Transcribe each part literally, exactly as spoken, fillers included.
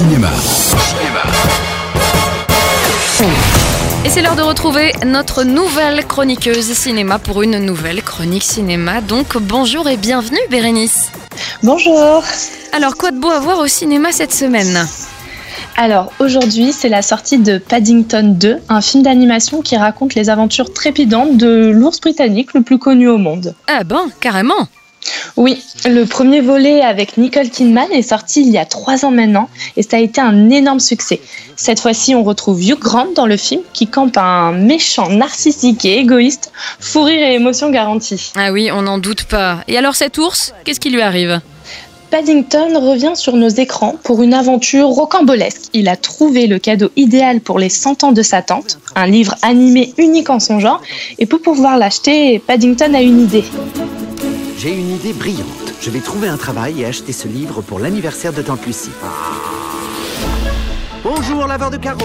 Cinéma. Cinéma. Et c'est l'heure de retrouver notre nouvelle chroniqueuse cinéma pour une nouvelle chronique cinéma. Donc bonjour et bienvenue Bérénice. Bonjour. Alors quoi de beau à voir au cinéma cette semaine ? Alors aujourd'hui c'est la sortie de Paddington deux, un film d'animation qui raconte les aventures trépidantes de l'ours britannique le plus connu au monde. Ah ben, carrément. Oui, le premier volet avec Nicole Kidman est sorti il y a trois ans maintenant et ça a été un énorme succès. Cette fois-ci, on retrouve Hugh Grant dans le film qui campe un méchant narcissique et égoïste, fou rire et émotion garantie. Ah oui, on n'en doute pas. Et alors cet ours, qu'est-ce qui lui arrive ? Paddington revient sur nos écrans pour une aventure rocambolesque. Il a trouvé le cadeau idéal pour les cent ans de sa tante, un livre animé unique en son genre, et pour pouvoir l'acheter, Paddington a une idée. J'ai une idée brillante. Je vais trouver un travail et acheter ce livre pour l'anniversaire de Tante Lucie. Bonjour, laveur de carreaux.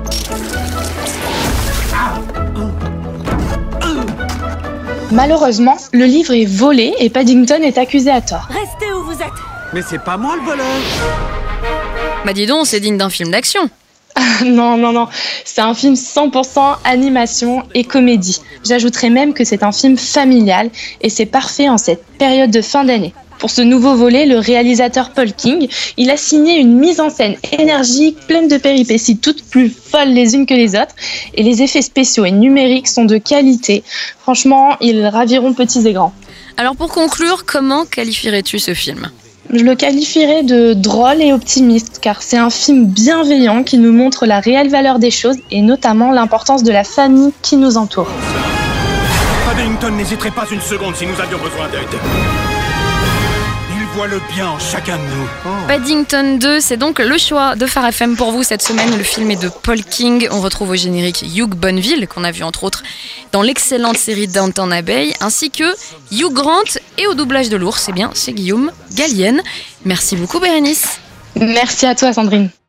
Malheureusement, le livre est volé et Paddington est accusé à tort. Restez où vous êtes. Mais c'est pas moi le voleur. Bah dis donc, c'est digne d'un film d'action. Non, non, non, c'est un film cent pour cent animation et comédie. J'ajouterais même que c'est un film familial et c'est parfait en cette période de fin d'année. Pour ce nouveau volet, le réalisateur Paul King, il a signé une mise en scène énergique, pleine de péripéties, toutes plus folles les unes que les autres. Et les effets spéciaux et numériques sont de qualité. Franchement, ils raviront petits et grands. Alors pour conclure, comment qualifierais-tu ce film ? Je le qualifierais de drôle et optimiste, car c'est un film bienveillant qui nous montre la réelle valeur des choses et notamment l'importance de la famille qui nous entoure. Paddington n'hésiterait pas une seconde si nous avions besoin d'aide. Il voit le bien en chacun de nous. Oh. Paddington deux, c'est donc le choix de Phare F M pour vous cette semaine. Le film est de Paul King. On retrouve au générique Hugh Bonneville, qu'on a vu entre autres dans l'excellente série Downton Abbey, ainsi que Hugh Grant, et au doublage de l'ours, eh bien, c'est Guillaume Gallienne. Merci beaucoup Bérénice. Merci à toi Sandrine.